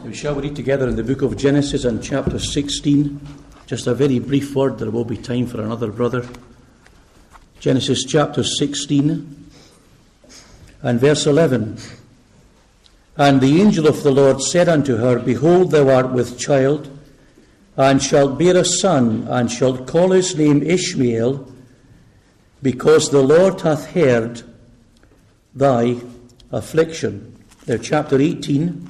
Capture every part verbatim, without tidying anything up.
We shall read together in the book of Genesis and chapter sixteen. Just a very brief word, there will be time for another brother. Genesis chapter sixteen and verse eleven. And the angel of the Lord said unto her, Behold, thou art with child, and shalt bear a son, and shalt call his name Ishmael, because the Lord hath heard thy affliction. There, chapter eighteen.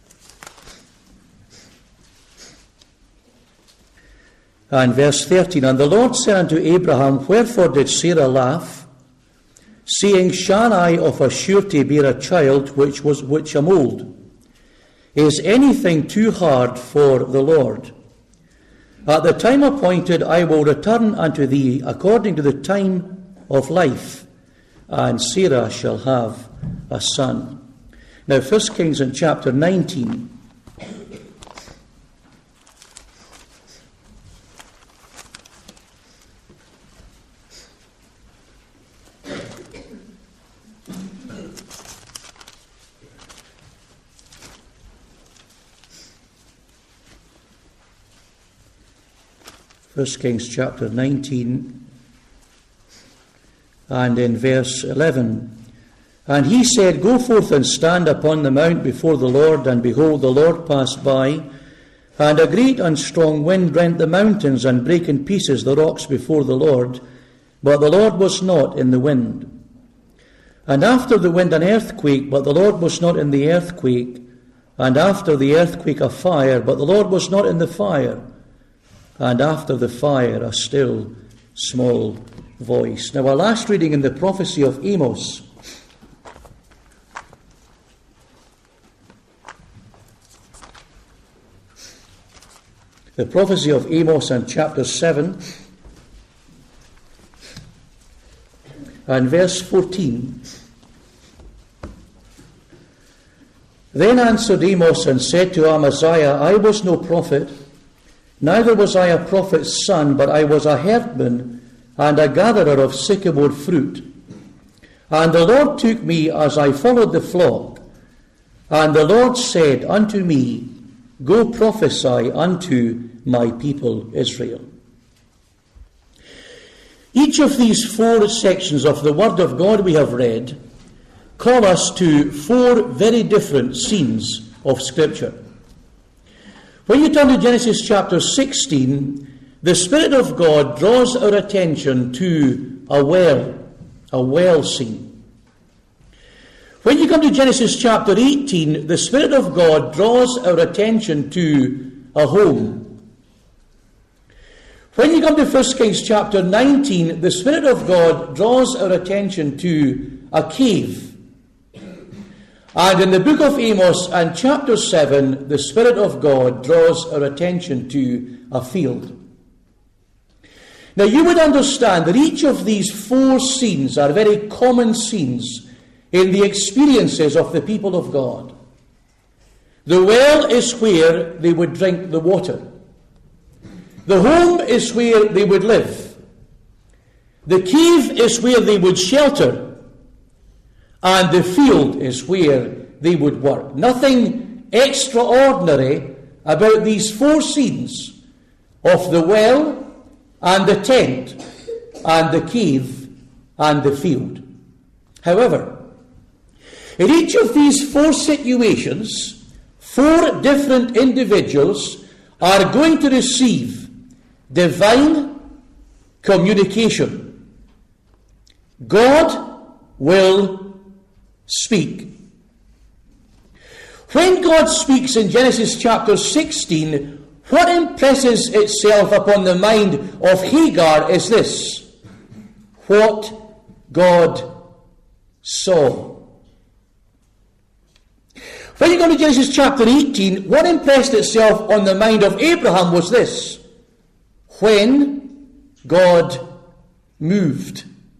And verse thirteen, And the Lord said unto Abraham, Wherefore did Sarah laugh, saying, Shall I of a surety bear a child which was which am old? Is anything too hard for the Lord? At the time appointed I will return unto thee according to the time of life, and Sarah shall have a son. Now, First Kings in chapter nineteen. First Kings chapter nineteen and in verse eleven. And he said, Go forth and stand upon the mount before the Lord, and behold, the Lord passed by, and a great and strong wind rent the mountains, and brake in pieces the rocks before the Lord, but the Lord was not in the wind. And after the wind an earthquake, but the Lord was not in the earthquake, and after the earthquake a fire, but the Lord was not in the fire, and after the fire a still small voice. Now, our last reading in the prophecy of Amos. The prophecy of Amos and chapter seven and verse fourteen. Then answered Amos and said to Amaziah, I was no prophet, neither was I a prophet's son, but I was a herdman and a gatherer of sycamore fruit. And the Lord took me as I followed the flock. And the Lord said unto me, Go prophesy unto my people Israel. Each of these four sections of the Word of God we have read call us to four very different scenes of Scripture. When you turn to Genesis chapter sixteen, the Spirit of God draws our attention to a well, a well scene. When you come to Genesis chapter eighteen, the Spirit of God draws our attention to a home. When you come to First Kings chapter nineteen, the Spirit of God draws our attention to a cave. And in the book of Amos and chapter seven, the Spirit of God draws our attention to a field. Now, you would understand that each of these four scenes are very common scenes in the experiences of the people of God. The well is where they would drink the water. The home is where they would live. The cave is where they would shelter. And the field is where they would work. Nothing extraordinary about these four scenes of the well and the tent and the cave and the field. However, in each of these four situations, four different individuals are going to receive divine communication. God will speak. When God speaks in Genesis chapter sixteen, what impresses itself upon the mind of Hagar is this: what God saw. When you go to Genesis chapter eighteen, what impressed itself on the mind of Abraham was this: when God moved.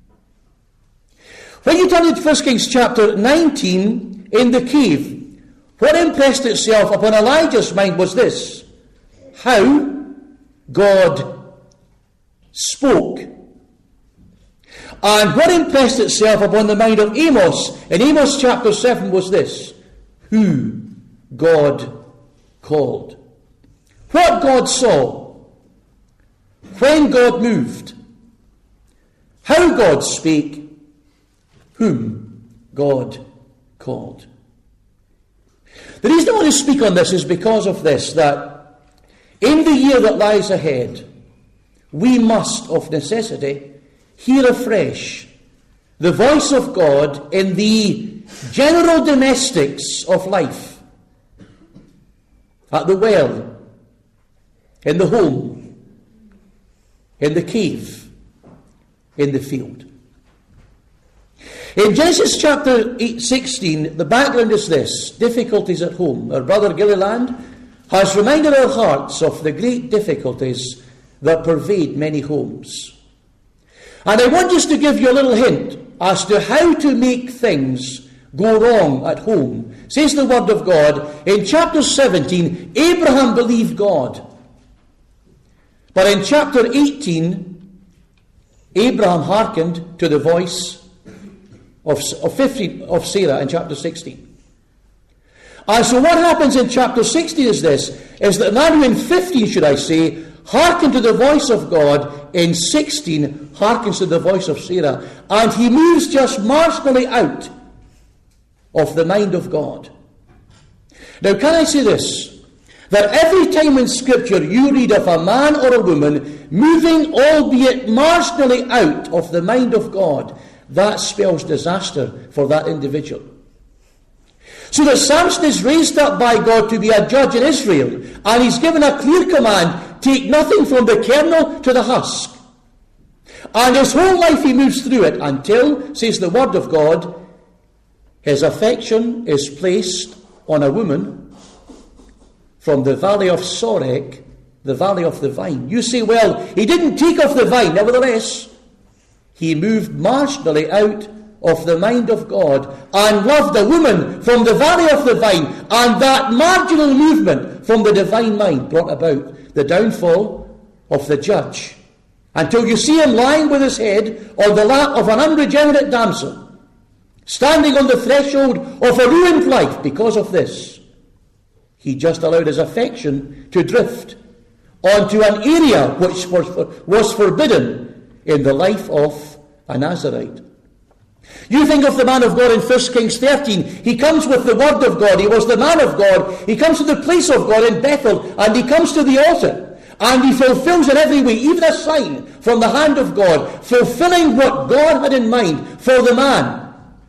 When you turn to First Kings chapter nineteen, in the cave, what impressed itself upon Elijah's mind was this: how God spoke. And what impressed itself upon the mind of Amos in Amos chapter seven was this: who God called. What God saw, when God moved, how God spake, whom God called. The reason I want to speak on this is because of this, that in the year that lies ahead, we must, of necessity, hear afresh the voice of God in the general domestics of life, at the well, in the home, in the cave, in the field. In Genesis chapter eight, sixteen, the background is this: difficulties at home. Our brother Gilliland has reminded our hearts of the great difficulties that pervade many homes. And I want just to give you a little hint as to how to make things go wrong at home. Says the Word of God, in chapter seventeen, Abraham believed God. But in chapter eighteen, Abraham hearkened to the voice of, of, fifteen, of Sarah in chapter sixteen. And so what happens in chapter sixteen is this, is that now in fifteen, should I say, hearken to the voice of God, in sixteen, hearkens to the voice of Sarah. And he moves just marginally out of the mind of God. Now, can I say this? That every time in Scripture you read of a man or a woman moving, albeit marginally, out of the mind of God, that spells disaster for that individual. So that Samson is raised up by God to be a judge in Israel, and he's given a clear command: take nothing from the kernel to the husk. And his whole life he moves through it until, says the Word of God, his affection is placed on a woman from the valley of Sorek, the valley of the vine. You say, well, he didn't take off the vine. Nevertheless, he moved marginally out of the mind of God and loved a woman from the valley of the vine, and that marginal movement from the divine mind brought about the downfall of the judge, until you see him lying with his head on the lap of an unregenerate damsel, standing on the threshold of a ruined life. Because of this, he just allowed his affection to drift onto an area which was forbidden in the life of a Nazarite. You think of the man of God in First Kings thirteen. He comes with the Word of God. He was the man of God. He comes to the place of God in Bethel, and he comes to the altar. And he fulfills in every way, even a sign from the hand of God, fulfilling what God had in mind for the man.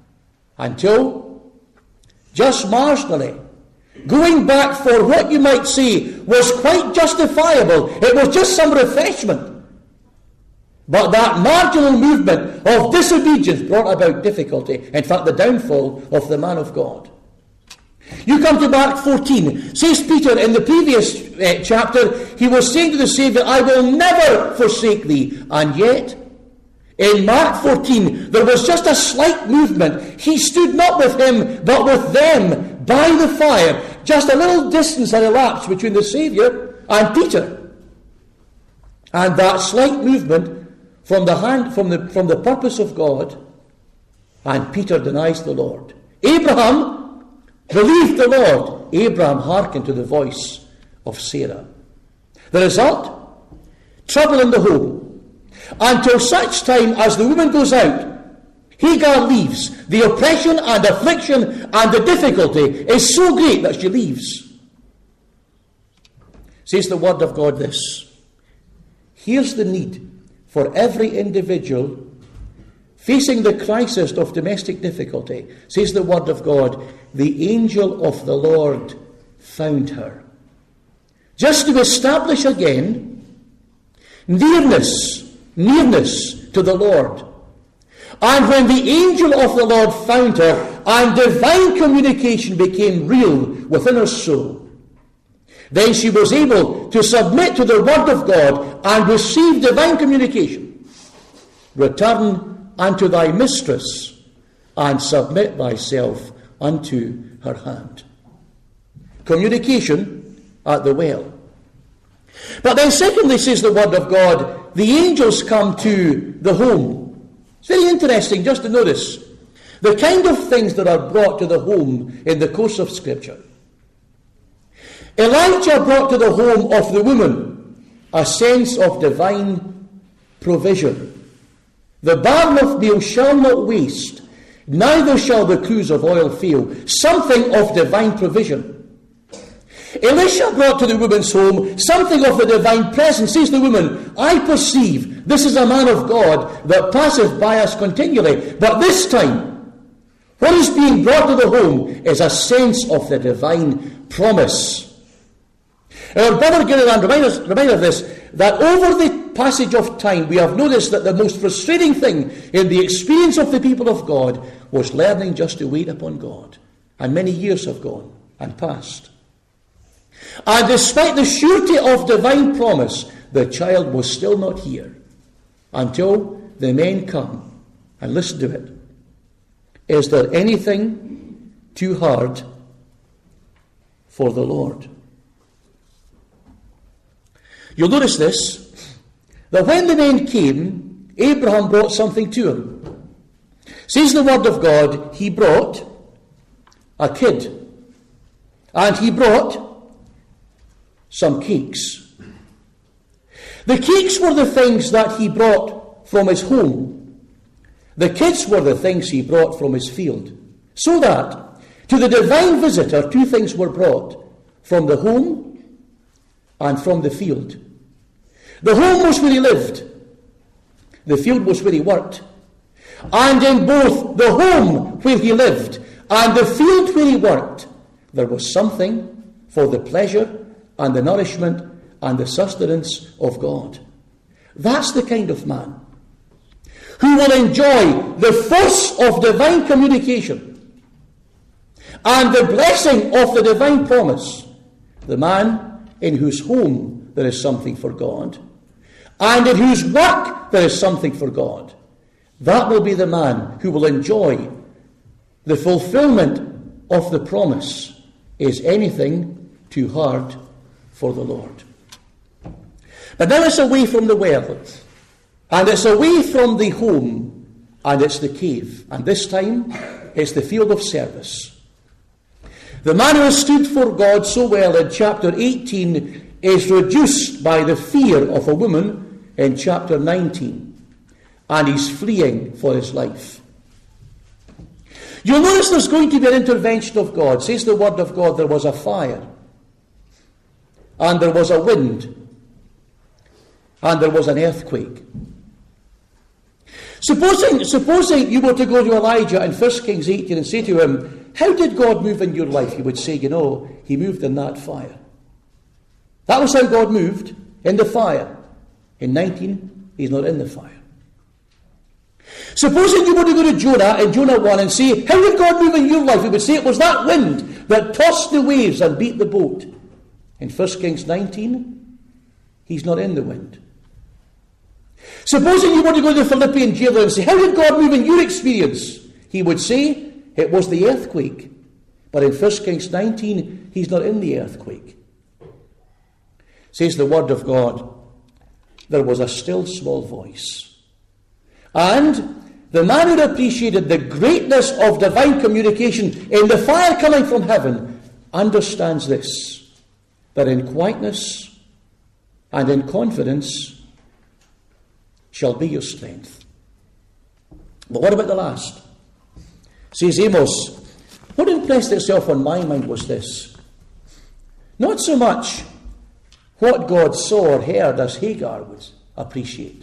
Until, just marginally, going back for what you might say was quite justifiable. It was just some refreshment. But that marginal movement of disobedience brought about difficulty. In fact, the downfall of the man of God. You come to Mark fourteen. Says Peter in the previous uh, chapter, he was saying to the Saviour, I will never forsake thee. And yet, in Mark fourteen, there was just a slight movement. He stood not with him, but with them by the fire. Just a little distance had elapsed between the Saviour and Peter. And that slight movement from the hand, from the, from the purpose of God, and Peter denies the Lord. Abraham believed the Lord. Abraham hearkened to the voice of Sarah. The result? Trouble in the home. Until such time as the woman goes out, Hagar leaves. The oppression and affliction and the difficulty is so great that she leaves. Says the Word of God this: here's the need for every individual facing the crisis of domestic difficulty. Says the Word of God, the angel of the Lord found her. Just to establish again nearness, nearness to the Lord. And when the angel of the Lord found her, and divine communication became real within her soul, then she was able to submit to the Word of God and receive divine communication. Return unto thy mistress, and submit thyself unto her hand. Communication at the well. But then secondly, says the Word of God, the angels come to the home. It's very interesting just to notice the kind of things that are brought to the home in the course of Scripture. Elijah brought to the home of the woman a sense of divine provision. The barn of meal shall not waste, neither shall the cruse of oil fail. Something of divine provision. Elisha brought to the woman's home something of the divine presence. Says the woman, I perceive this is a man of God that passeth by us continually. But this time, what is being brought to the home is a sense of the divine promise. Our brother Gilliland reminds us, remind us of this, that over the passage of time we have noticed that the most frustrating thing in the experience of the people of God was learning just to wait upon God. And many years have gone and passed. And despite the surety of divine promise, the child was still not here until the men come and listen to it. Is there anything too hard for the Lord? You'll notice this, that when the men came, Abraham brought something to him. Says the word of God, he brought a kid. And he brought some cakes. The cakes were the things that he brought from his home. The kids were the things he brought from his field. So that, to the divine visitor, two things were brought, from the home and from the field. The home was where he lived. The field was where he worked. And in both the home where he lived and the field where he worked, there was something for the pleasure and the nourishment and the sustenance of God. That's the kind of man who will enjoy the force of divine communication and the blessing of the divine promise. The man in whose home there is something for God, and in whose work there is something for God. That will be the man who will enjoy the fulfillment of the promise. Is anything too hard for the Lord? But now it's away from the well, and it's away from the home, and it's the cave, and this time it's the field of service. The man who has stood for God so well in chapter eighteen is reduced by the fear of a woman in chapter nineteen, and he's fleeing for his life. You'll notice there's going to be an intervention of God. Says the word of God, there was a fire, and there was a wind, and there was an earthquake. Supposing, supposing you were to go to Elijah in First Kings eighteen and say to him, how did God move in your life? He would say, you know, he moved in that fire. That was how God moved, in the fire. In nineteen, he's not in the fire. Supposing you were to go to Jonah in Jonah one and say, how did God move in your life? He would say, it was that wind that tossed the waves and beat the boat. In First Kings nineteen, he's not in the wind. Supposing you were to go to the Philippian jailer and say, how did God move in your experience? He would say, it was the earthquake. But in First Kings nineteen, he's not in the earthquake. Says the word of God, there was a still small voice. And the man who appreciated the greatness of divine communication in the fire coming from heaven understands this, that in quietness and in confidence shall be your strength. But what about the last? Says Amos, what impressed itself on my mind was this. Not so much what God saw or heard as Hagar would appreciate,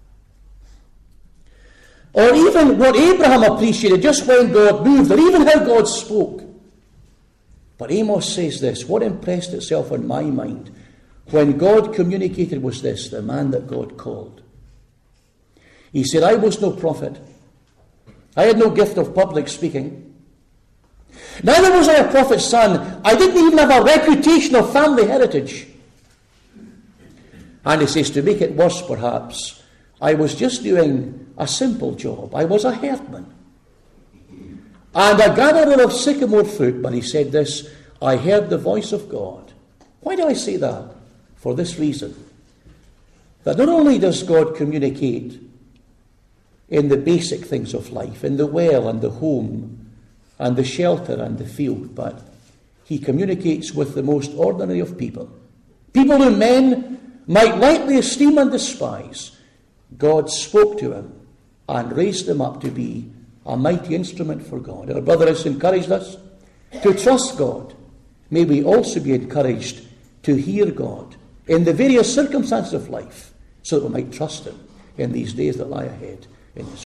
or even what Abraham appreciated just when God moved, or even how God spoke. But Amos says this, what impressed itself on my mind when God communicated was this, the man that God called. He said, I was no prophet. I had no gift of public speaking. Neither was I a prophet's son. I didn't even have a reputation of family heritage. And he says, to make it worse perhaps, I was just doing a simple job. I was a herdman and a gatherer of sycamore fruit. But he said this, I heard the voice of God. Why do I say that? For this reason, that not only does God communicate in the basic things of life, in the well and the home and the shelter and the field, but he communicates with the most ordinary of people. People whom men might lightly esteem and despise. God spoke to him and raised him up to be a mighty instrument for God. Our brother has encouraged us to trust God. May we also be encouraged to hear God in the various circumstances of life, so that we might trust him in these days that lie ahead. In his